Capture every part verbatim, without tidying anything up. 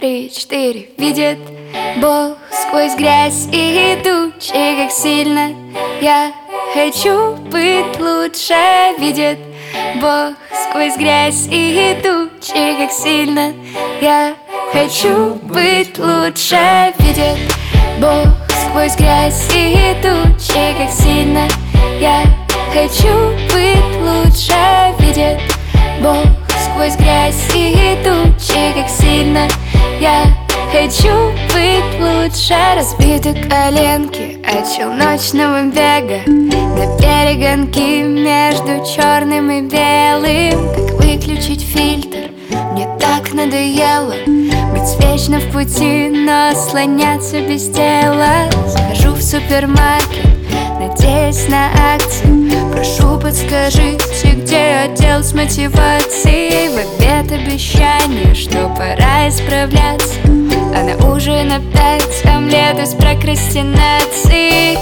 три, четыре. Видит Бог сквозь грязь и тучи, как сильно я хочу быть лучше. Видит Бог сквозь грязь и тучи, как сильно я хочу быть лучше. Видит Бог сквозь грязь и тучи, как сильно я хочу быть лучше. Видит Бог сквозь грязь и тучи, как сильно я хочу быть лучше. Разбиты коленки от челночного бега до перегонки между черным и белым. Как выключить фильтр? Мне так надоело быть вечно в пути, но слоняться без дела. Захожу в супермаркет, надеясь на акцию. Прошу, подскажите, где отдел с мотивацией? В обед обещание, что пора исправляться, а на ужин опять омлет из прокрастинации.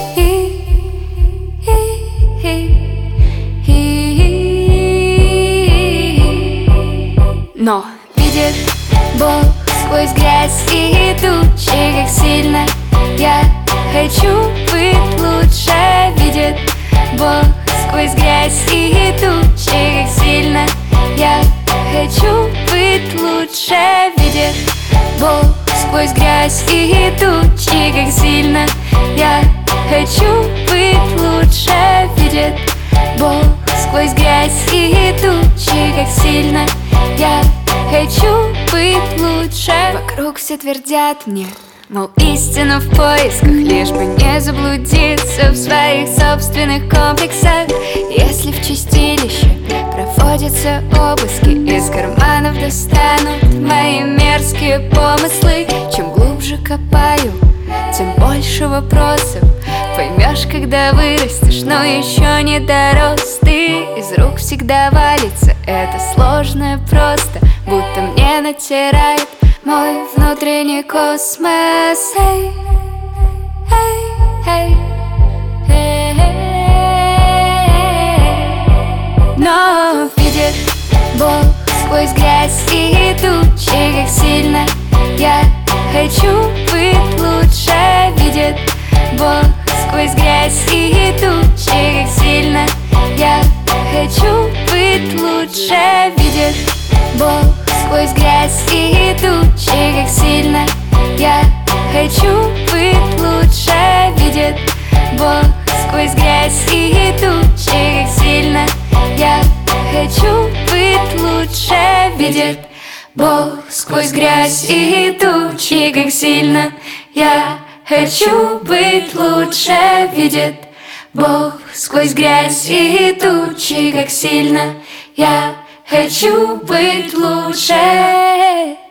Но видит Бог сквозь грязь и тучи, как сильно я хочу быть лучше. Видит Бог сквозь грязь и тучи, как сильно я хочу быть лучше. Видит Бог сквозь грязь и тучи, как сильно я хочу быть лучше. Видит Бог сквозь грязь и тучи, как сильно я хочу быть лучше. Вокруг все твердят мне, мол, истину в поисках, лишь бы не заблудиться в своих собственных комплексах. Если в чистилище проводятся обыски, из карманов достанут мои мерзкие помыслы. Чем глубже копаю, тем больше вопросов. Поймешь, когда вырастешь, но еще не дорос. Ты из рук всегда валится, это сложно просто, будто мне натирает мой внутренний космос. Hey, hey, hey, hey, hey. Но видит Бог сквозь грязь и тучи, как сильно я хочу быть лучше. Видит Бог сквозь грязь и тучи, как сильно я хочу быть лучше. Видит Бог сквозь грязь и тучи, как сильно я хочу быть лучше. Видит Бог сквозь грязь и тучи, как сильно я хочу быть лучше. Видит Бог сквозь грязь и тучи, как сильно я хочу быть лучше. Видит Бог сквозь грязь и тучи, как сильно я хочу быть лучше.